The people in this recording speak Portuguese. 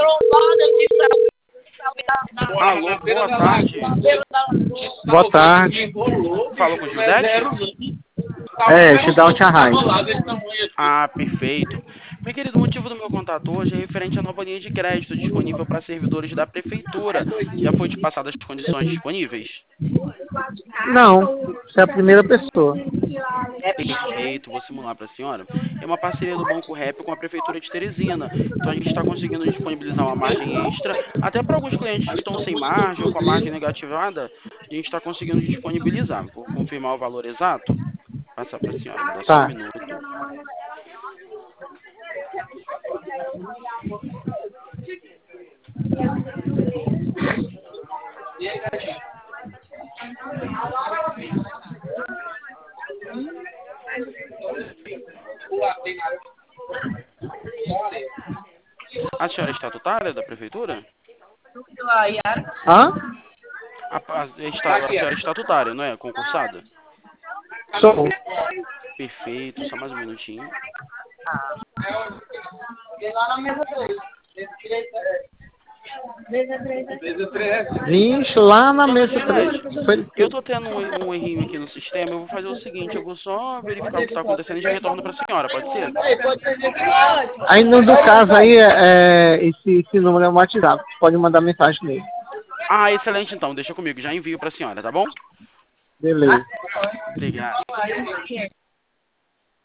Alô, boa tarde. Boa tarde. Falo com Josete? Shidao Chahai. Ah, perfeito. Meu querido, o motivo do meu contato hoje é referente à nova linha de crédito disponível para servidores da prefeitura. Já foi te passada as condições disponíveis? Não, você é a primeira pessoa. Perfeito, vou simular para a senhora. É uma parceria do Banco Rap com a Prefeitura de Teresina. Então a gente está conseguindo disponibilizar uma margem extra, até para alguns clientes que estão sem margem ou com a margem negativada, a gente está conseguindo disponibilizar. Vou confirmar o valor exato. Passar para a senhora, me dá só um Tá. minuto. A senhora é estatutária da Prefeitura? Hã? A senhora é estatutária, não é? Concursada? Sou. Perfeito, só mais um minutinho. Vixe, lá na Dona mesa Gisele, 3. Foi... eu tô tendo um errinho aqui no sistema, eu vou fazer o seguinte, eu vou só verificar o que está acontecendo e já retorno para a senhora, pode ser? Aí no do caso aí, esse número é o WhatsApp. Pode mandar mensagem nele. Ah, excelente então, deixa comigo, já envio para a senhora, tá bom? Beleza. Obrigado.